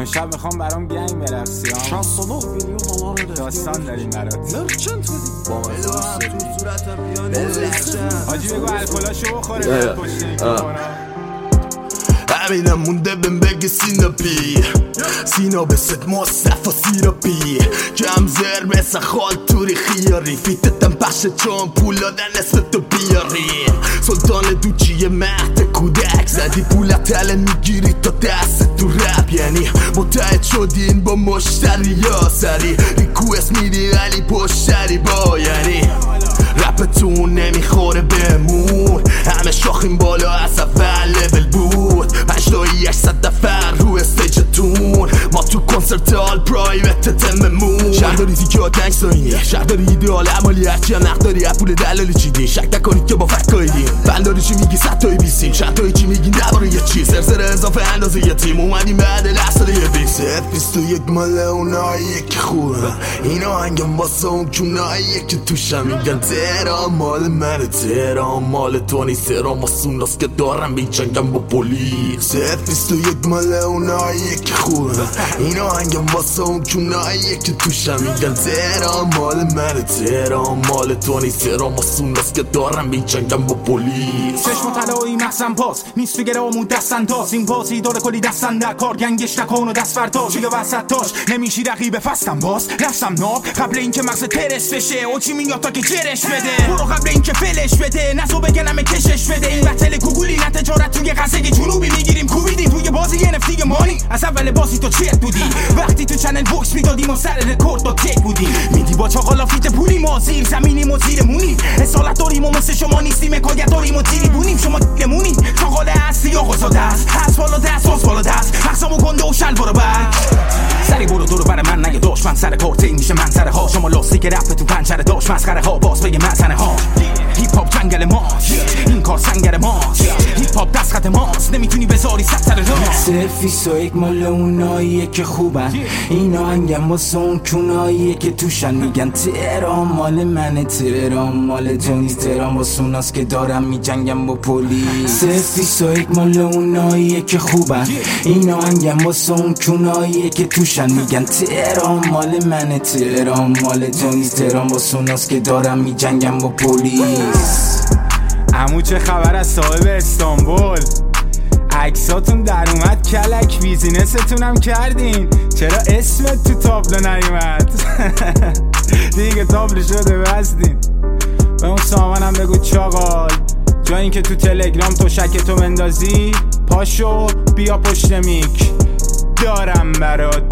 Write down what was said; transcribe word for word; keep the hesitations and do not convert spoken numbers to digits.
امشب میخوام برام گنگ برقصی. شصت و نه میلیون دلار داستان داریم برات. مرچنت بدی تو صورتم بیان حاجی بگو الکلاشو بخوره پشت این کامونا. همینم مونده بهم بگه سیناپی سینا به ست مصطفی سیراپی کم زر مثل خال توری خیاری فیتتم پشه چون پول دادن اسم تو بیاریم سلطان دوچی مهد کودک زدی پولت تله میگیری تا دست تو رپ یعنی متحد شدین با مشتری یا سری ریکوست میری ولی پشتری با یعنی رپتون نمیخوره بمون همه شاخیم بالا از اول لول بود پنجتایی هشتصد دفعه رو استیجتون ما تو کنسرت هال پرایوت تممون شهرداری تیکه ها تنگ ساینی شهرداری ایدئال عمالی هرچی هم نقداری از پول دلالی چیدین شک نکنید که با فکر کایدین بنداری چی میگی صد تایی بیستیم چند تایی چی میگین درباره یه چیز سرسر اضافه اندازه یه تیم اومدیم بعد لحظه یه بیست بیست و یک مال اوناییه که خوبه اینا هنگم واسه اون کوناییه که توشم میگن تهران مال منه تهران مال تو نیست تهران واسه اوناست که دارم بیچنگم با پلیس بیست و یک مال اوناییه که خوبه اینا هنگم واسه اون کوناییه که توشم میگن تهران مال منه تهران مال تو نیست تهران واسه اوناست که دارم بیچنگم با پلیس چشم طلایی محسن پاس نیست تو گرامون دستن تاس این پاسی داره کلی دستن در کار گنگش نکن و دست فرتاش چیگه وسط تاش نمیشی رقیب فستم باز رفتم ناب قبل اینکه مغز ترس بشه او چی میاد تا که جرش بده برو قبل اینکه فلش بده نزو بگنم کشش بده این بتل کوگولی نه تجارت توی قصه جنوبی میگیریم کوبیدیم توی بازی ان اف تی مانی از اول بازی تو چت بودی وقتی تو چنل بوکس میدادیم و سر رکورد با تک بودی میدی با چاقالا فیت پولی ما زیر زمینیم و زیر مونیم اصالت داریم و مثل شما نیستیم حکایت داریم و تیری بونیم شما نمونیم چاقاله هستی یا غصاده است هست بالا دست باز بالا دست مغزمو گنده و شل برو بک سری برو دورو بر من نگه داشت من سر کارت این میشه منظره ها شما لاستیک رپ تو پنجره داشت مسخره ها باز بگه مزنه ها هیپ هاپ جنگل ماست این کار سنگر ماست هیپ هاپ دست خط ماست نمیتونی بذاری صد سر راست سرفیس و یک مال اوناییه که خوبن اینا هنگم واسه اون کوناییه که توشن میگن تهران مال منه تهران مال تو نیست تهران واسه اوناست که دارم میجنگم با پلیس سرفیس و یک مال اوناییه که خوبن اینا هنگم واسه اون کوناییه که توشن میگن تهران مال منه تهران مال تو نیست تهران واسه اوناست که دارم میجنگم با پلیس عمو چه خبر از صاحب استانبول عکساتون در اومد کلک بیزینستونم کردین چرا اسمت تو تابلو نیومد دیگه تابلو شده بستین به اون سامانم بگو چاقال جا این که تو تلگرام تو شک تو مندازی پاشو بیا پشت میک دارم برات